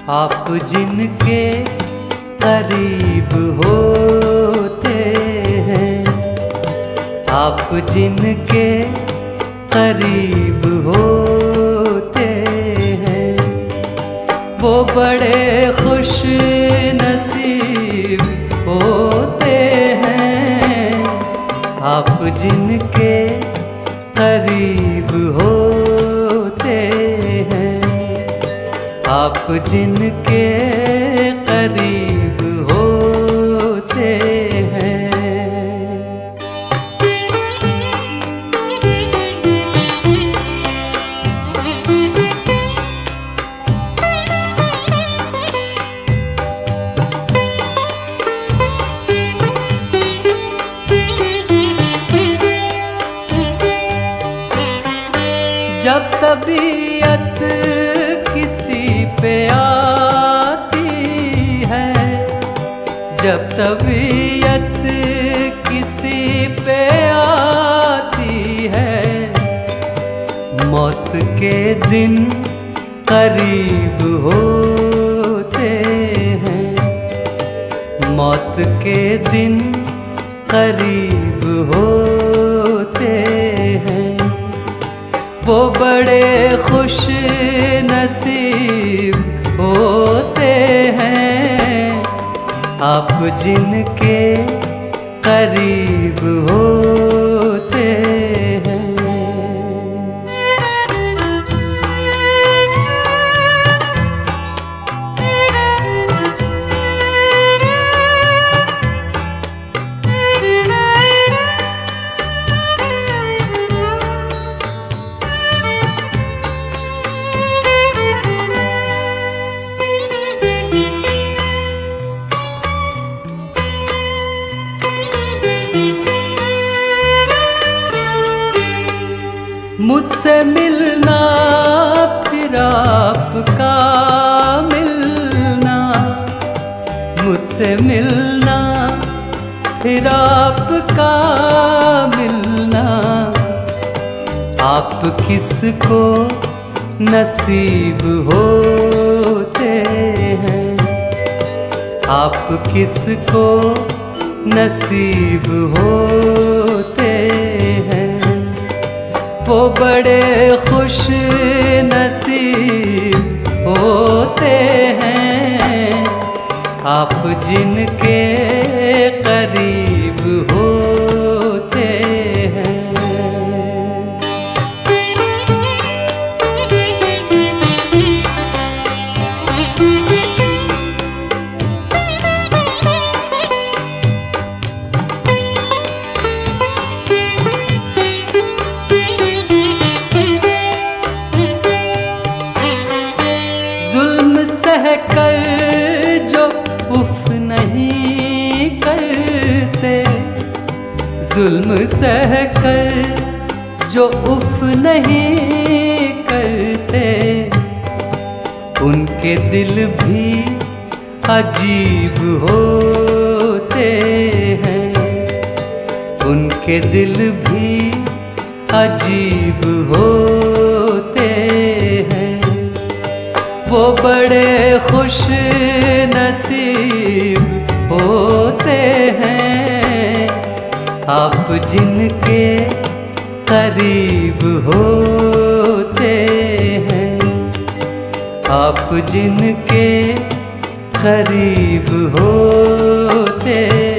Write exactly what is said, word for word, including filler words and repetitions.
आप जिनके करीब होते हैं, आप जिनके करीब होते हैं, वो बड़े खुश नसीब होते हैं। आप जिनके करीब होते हैं, आप जिनके करीब होते हैं। जब तबीयत किसी पे आती है, जब तबीयत किसी पे आती है, मौत के दिन करीब होते हैं, मौत के दिन करीब होते हैं। वो बड़े खुश नसीब होते हैं, आप जिनके करीब होते हैं। मुझसे मिलना फिर आपका मिलना, मुझसे मिलना फिर आपका मिलना, आप किसको नसीब होते हैं, आप किसको नसीब होते हैं। वो बड़े खुश नसीब होते हैं, आप जिनके करीब होते हैं। कर जो उफ नहीं करते, जुल्म सह कर जो उफ नहीं करते, उनके दिल भी अजीब होते हैं, उनके दिल भी अजीब होते हैं। वो बड़े खुश नसीब होते हैं, आप जिनके करीब होते हैं, आप जिनके करीब होते